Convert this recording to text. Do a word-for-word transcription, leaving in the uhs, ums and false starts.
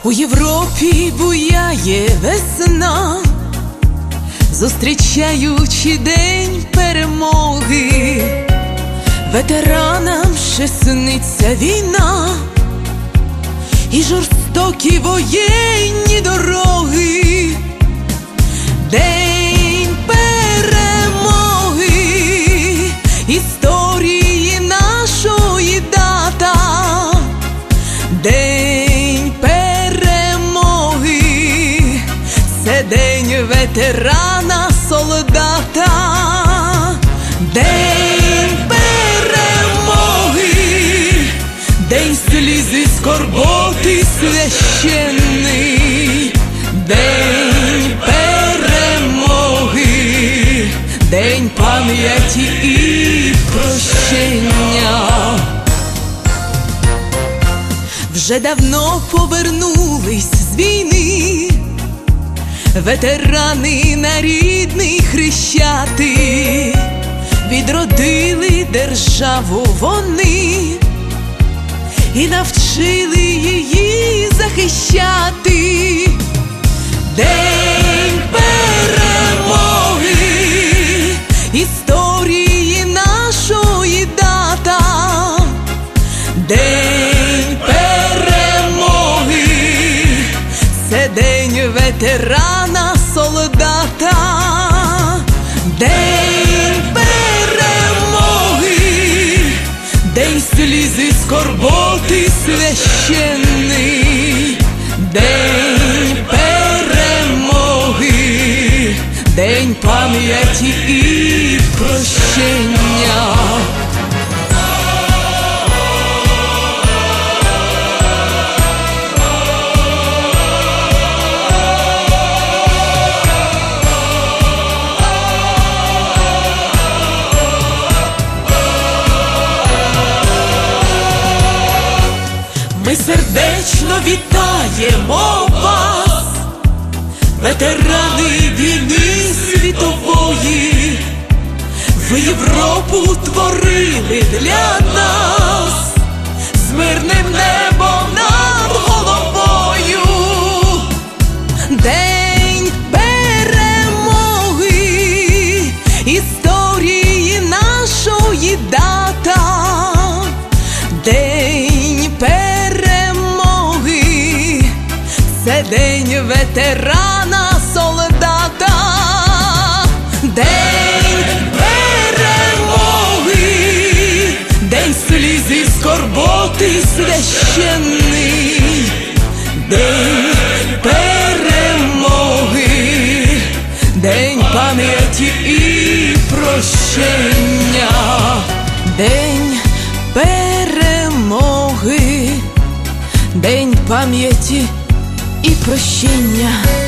У Європі буяє весна, зустрічаючи день перемоги. Ветеранам ще сниться війна і жорстокі воєнні дороги. День перемоги, історії нашої дата. День перемоги, це день ветерана, солдата. День перемоги, день слізи, скорботи священний. День перемоги, день пам'яті і прощення. Вже давно повернулись з війни ветерани на рідний Хрещатик. Відродили державу вони і навчили її захищати. День перемоги, історії нашої дата. День перемоги, це день ветерана, солдата. День перемоги, день слізи, скорботи священний. День перемоги, день пам'яті і прощення. Ми сердечно вітаємо вас, ветерани війни світової. Ви Європу творили для нас з мирним небом над головою. День перемоги, історії нашої дата. День перемоги, це день ветерана, солдата. День перемоги, день слізи, скорботи священний. День перемоги, день пам'яті і прощення. День перемоги, день пам'яті і прощення.